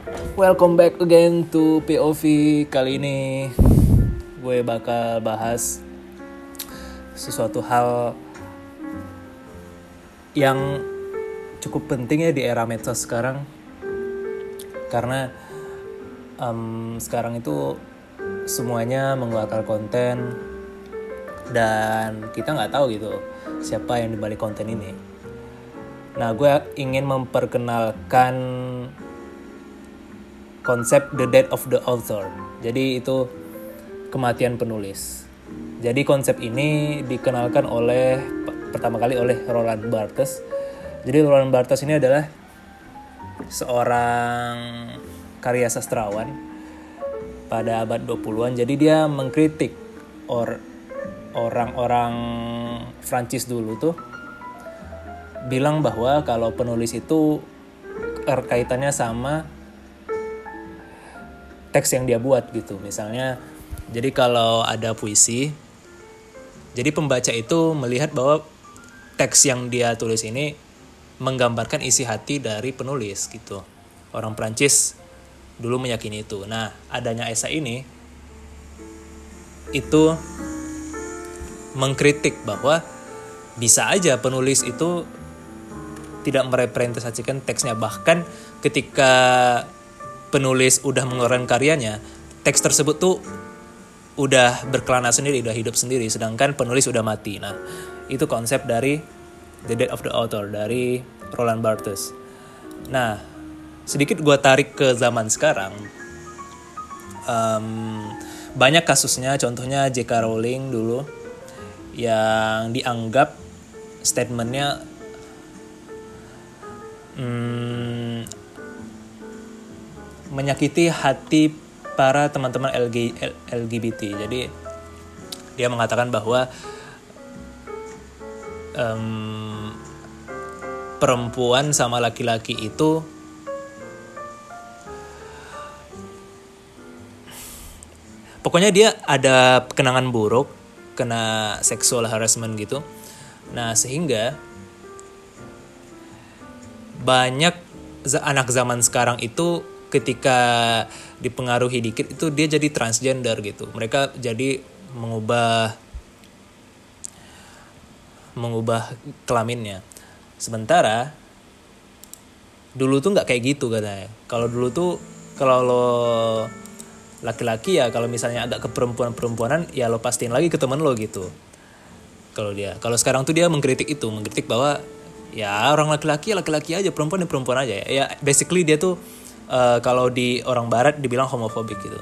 Welcome back again to POV. Kali ini gue bakal bahas sesuatu hal yang cukup penting ya di era medsos sekarang. Karena sekarang itu semuanya mengeluarkan konten dan kita nggak tahu gitu siapa yang dibalik konten ini. Nah, gue ingin memperkenalkan konsep the death of the author. Jadi itu kematian penulis. Jadi konsep ini dikenalkan pertama kali oleh Roland Barthes. Jadi Roland Barthes ini adalah seorang karya sastrawan pada abad 20-an. Jadi dia mengkritik orang-orang Prancis dulu tuh bilang bahwa kalau penulis itu kaitannya sama teks yang dia buat gitu. Misalnya, jadi kalau ada puisi, jadi pembaca itu melihat bahwa teks yang dia tulis ini menggambarkan isi hati dari penulis gitu. Orang Prancis dulu meyakini itu. Nah, adanya esai ini itu mengkritik bahwa bisa aja penulis itu tidak merepresentasikan teksnya. Bahkan ketika penulis udah mengeluarkan karyanya, teks tersebut tuh udah berkelana sendiri, udah hidup sendiri, sedangkan penulis udah mati. Nah, itu konsep dari The Death of the Author dari Roland Barthes. Nah, sedikit gue tarik ke zaman sekarang. Banyak kasusnya, contohnya J.K. Rowling dulu yang dianggap statementnya menyakiti hati para teman-teman LGBT. Jadi dia mengatakan bahwa perempuan sama laki-laki itu pokoknya dia ada kenangan buruk, kena sexual harassment gitu. Nah, sehingga banyak anak zaman sekarang itu ketika dipengaruhi dikit itu dia jadi transgender gitu. Mereka jadi mengubah kelaminnya. Sementara dulu tuh nggak kayak gitu katanya. Kalau dulu tuh kalau lo laki-laki ya kalau misalnya agak keperempuanan ya lo pastiin lagi ke temen lo gitu. Kalau sekarang tuh dia mengkritik bahwa ya orang laki-laki aja, perempuan aja. Ya basically dia tuh kalau di orang barat dibilang homofobik gitu.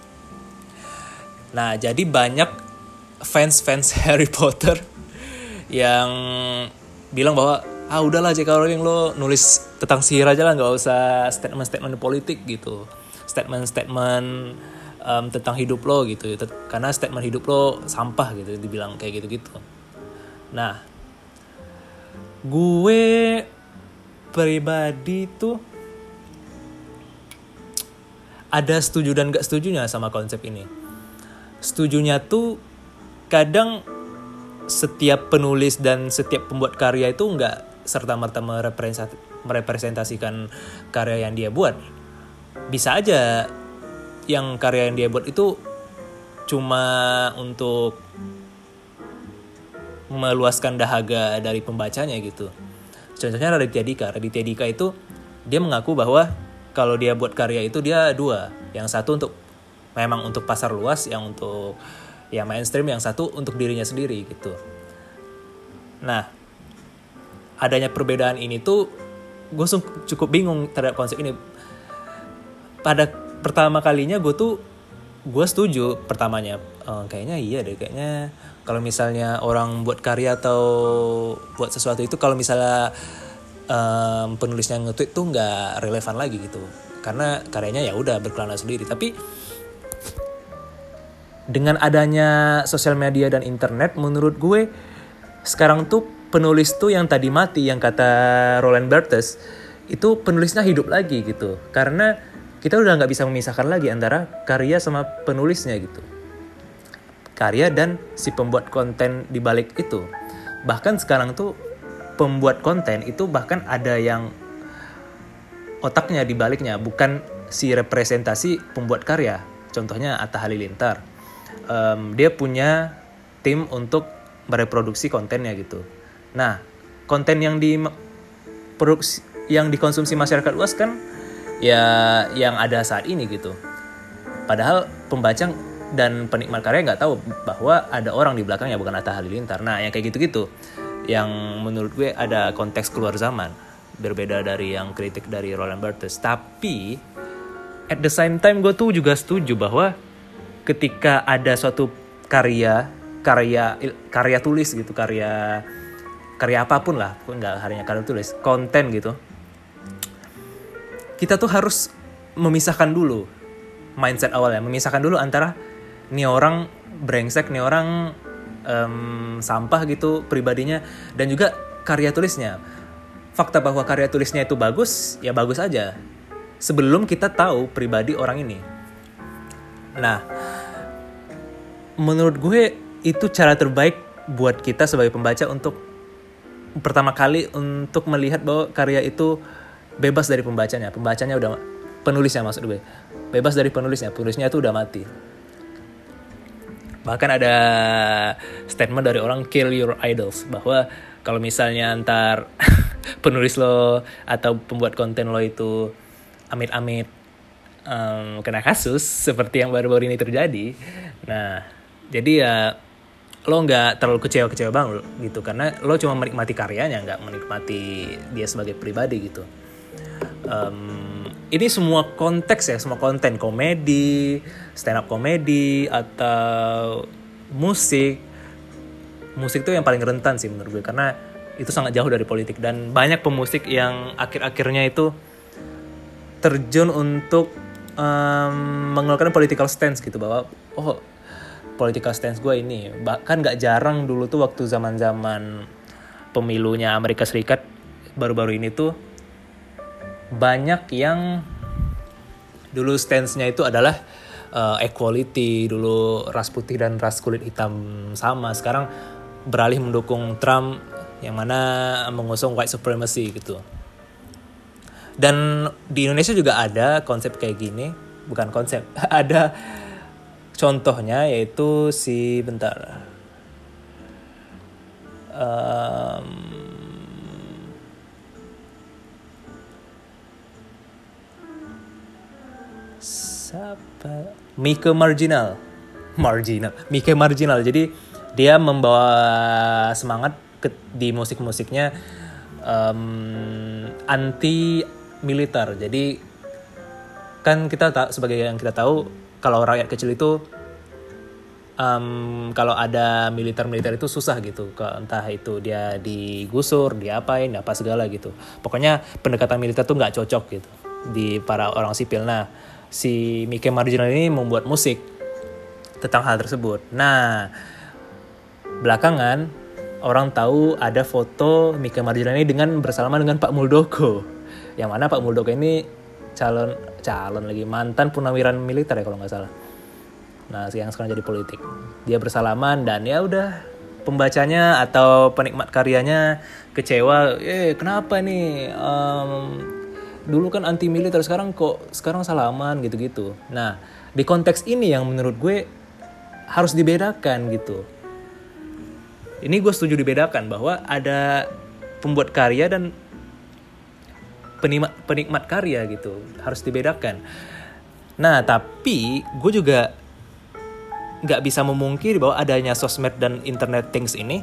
Nah, jadi banyak fans Harry Potter yang bilang bahwa udahlah J.K. Rowling, lo nulis tentang sihir aja lah, nggak usah statement politik gitu, statement tentang hidup lo gitu, karena statement hidup lo sampah gitu, dibilang kayak gitu. Nah, gue pribadi tuh ada setuju dan gak setujunya sama konsep ini. Setujunya tuh kadang setiap penulis dan setiap pembuat karya itu gak serta-merta merepresentasikan karya yang dia buat. Bisa aja yang karya yang dia buat itu cuma untuk meluaskan dahaga dari pembacanya gitu. Contohnya Raditya Dika itu dia mengaku bahwa kalau dia buat karya itu dia dua. Yang satu memang untuk pasar luas, yang untuk yang mainstream, yang satu untuk dirinya sendiri gitu. Nah, adanya perbedaan ini tuh gue cukup bingung terhadap konsep ini. Pada pertama kalinya gue setuju pertamanya. Kayaknya iya deh, kayaknya kalau misalnya orang buat karya atau buat sesuatu itu kalau misalnya penulisnya nge-tweet tuh nggak relevan lagi gitu, karena karyanya ya udah berkelana sendiri. Tapi dengan adanya sosial media dan internet, menurut gue sekarang tuh penulis tuh yang tadi mati, yang kata Roland Barthes itu penulisnya hidup lagi gitu, karena kita udah nggak bisa memisahkan lagi antara karya sama penulisnya gitu, karya dan si pembuat konten di balik itu. Bahkan sekarang tuh pembuat konten itu bahkan ada yang otaknya di baliknya, bukan si representasi pembuat karya. Contohnya Atta Halilintar. Dia punya tim untuk mereproduksi kontennya gitu. Nah, konten yang dikonsumsi masyarakat luas kan ya yang ada saat ini gitu. Padahal pembaca dan penikmat karya nggak tahu bahwa ada orang di belakangnya, bukan Atta Halilintar. Nah, yang kayak gitu-gitu yang menurut gue ada konteks keluar zaman, berbeda dari yang kritik dari Roland Barthes. Tapi at the same time gue tuh juga setuju bahwa ketika ada suatu karya tulis gitu, karya apapun lah, nggak hanya karya tulis, konten gitu, kita tuh harus memisahkan dulu mindset awalnya, memisahkan dulu antara nih orang brengsek, nih orang sampah gitu pribadinya, dan juga karya tulisnya. Fakta bahwa karya tulisnya itu bagus, ya bagus aja sebelum kita tahu pribadi orang ini. Nah, menurut gue itu cara terbaik buat kita sebagai pembaca untuk pertama kali untuk melihat bahwa karya itu bebas dari pembacanya udah, penulisnya maksud gue, bebas dari penulisnya itu udah mati. Bahkan ada statement dari orang kill your idols, bahwa kalau misalnya antar penulis lo atau pembuat konten lo itu amit-amit kena kasus seperti yang baru-baru ini terjadi, nah jadi ya lo nggak terlalu kecewa banget gitu, karena lo cuma menikmati karyanya, nggak menikmati dia sebagai pribadi gitu. Ini semua konteks ya, semua konten komedi, stand up komedi atau musik tuh yang paling rentan sih menurut gue, karena itu sangat jauh dari politik, dan banyak pemusik yang akhir-akhirnya itu terjun untuk mengeluarkan political stance gitu, bahwa political stance gue ini. Bahkan gak jarang dulu tuh waktu zaman-zaman pemilunya Amerika Serikat baru-baru ini tuh banyak yang dulu stance-nya itu adalah equality, dulu ras putih dan ras kulit hitam sama, sekarang beralih mendukung Trump yang mana mengusung white supremacy gitu. Dan di Indonesia juga ada konsep kayak gini, bukan konsep, ada contohnya, yaitu si Mike Marginal. Jadi dia membawa semangat di musik-musiknya anti militer. Jadi kan sebagai yang kita tahu, kalau rakyat kecil itu kalau ada militer itu susah gitu, entah itu dia digusur, diapain, apa segala gitu. Pokoknya pendekatan militer tuh nggak cocok gitu di para orang sipil. Nah, si Mike Marginal ini membuat musik tentang hal tersebut. Nah, belakangan orang tahu ada foto Mike Marginal ini bersalaman dengan Pak Muldoko, yang mana Pak Muldoko ini calon lagi mantan purnawiran militer ya kalau nggak salah. Nah, yang sekarang jadi politik. Dia bersalaman, dan ya udah, pembacanya atau penikmat karyanya kecewa. Kenapa nih? Dulu kan anti militer, sekarang salaman gitu-gitu. Nah, di konteks ini yang menurut gue harus dibedakan gitu. Ini gue setuju dibedakan, bahwa ada pembuat karya dan penikmat karya gitu, harus dibedakan. Nah, tapi gue juga nggak bisa memungkiri bahwa adanya sosmed dan internet things ini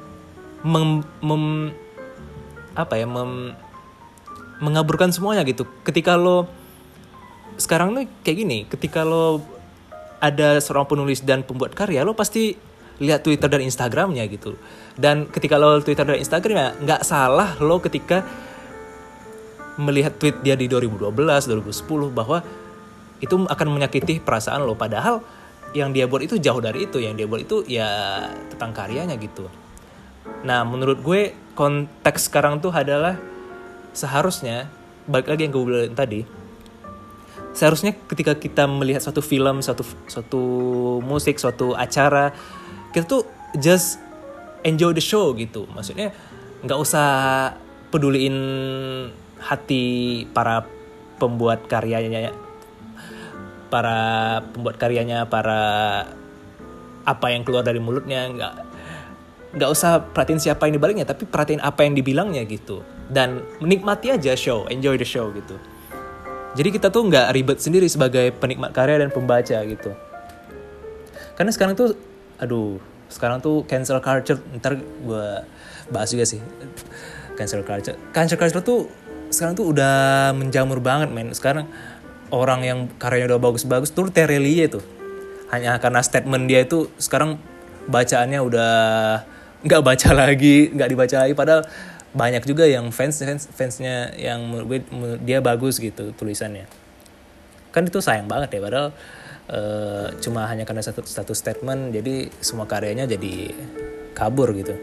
mengaburkan semuanya gitu. Ketika lo sekarang nih kayak gini, ketika lo ada seorang penulis dan pembuat karya, lo pasti lihat Twitter dan Instagramnya gitu. Dan ketika lo Twitter dan Instagramnya, nggak salah lo ketika melihat tweet dia di 2012, 2010 bahwa itu akan menyakiti perasaan lo, padahal yang dia buat itu jauh dari itu. Yang dia buat itu ya tentang karyanya gitu. Nah, menurut gue konteks sekarang tuh adalah seharusnya, balik lagi yang gue bilang tadi, seharusnya ketika kita melihat suatu film, suatu musik, suatu acara, kita tuh just enjoy the show gitu. Maksudnya nggak usah peduliin hati para pembuat karyanya para pembuat karyanya, para apa yang keluar dari mulutnya, nggak usah perhatiin siapa yang dibaliknya, tapi perhatiin apa yang dibilangnya gitu, dan menikmati aja show, enjoy the show gitu. Jadi kita tuh nggak ribet sendiri sebagai penikmat karya dan pembaca gitu. Karena sekarang tuh cancel culture, ntar gue bahas juga sih. Cancel culture tuh sekarang tuh udah menjamur banget, men. Sekarang orang yang karyanya udah bagus-bagus tuh terelie tuh, hanya karena statement dia itu sekarang bacaannya udah nggak dibaca lagi, padahal banyak juga yang fansnya yang menurut dia bagus gitu tulisannya. Kan itu sayang banget ya, padahal cuma hanya karena satu statement jadi semua karyanya jadi kabur gitu.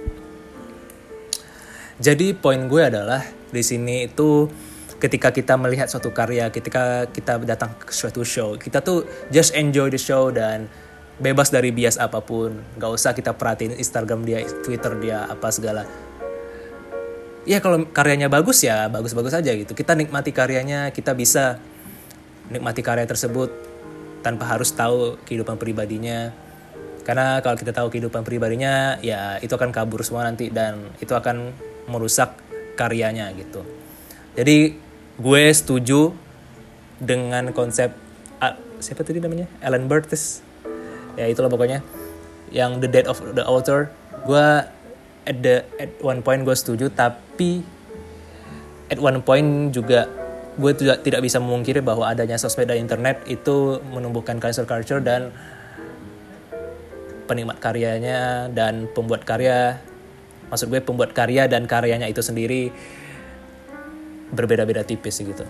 Jadi poin gue adalah di sini itu ketika kita melihat suatu karya, ketika kita datang ke suatu show, kita tuh just enjoy the show dan bebas dari bias apapun. Gak usah kita perhatiin Instagram dia, Twitter dia, apa segala. Ya kalau karyanya bagus ya bagus-bagus aja gitu. Kita nikmati karyanya, kita bisa nikmati karya tersebut tanpa harus tahu kehidupan pribadinya. Karena kalau kita tahu kehidupan pribadinya, ya itu akan kabur semua nanti dan itu akan merusak karyanya gitu. Jadi gue setuju dengan konsep siapa tadi namanya? Alan Burtis. Ya itulah pokoknya yang The Death of the Author. Gue at one point gue setuju, tapi at one point juga gue tidak bisa memungkiri bahwa adanya sosmed dan internet itu menumbuhkan cancel culture dan penikmat karyanya dan pembuat karya, maksud gue pembuat karya dan karyanya itu sendiri berbeda-beda tipis gitu.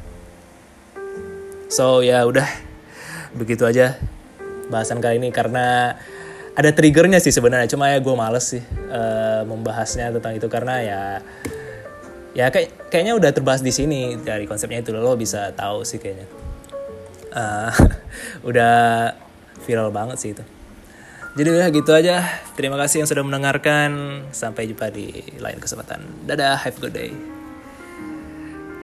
So ya udah begitu aja bahasan kali ini, karena ada triggernya sih sebenarnya, cuma ya gue males sih membahasnya tentang itu karena ya kayaknya udah terbahas di sini dari konsepnya itu, lo bisa tahu sih kayaknya udah viral banget sih itu. Jadi udah gitu aja. Terima kasih yang sudah mendengarkan. Sampai jumpa di lain kesempatan. Dadah, have a good day.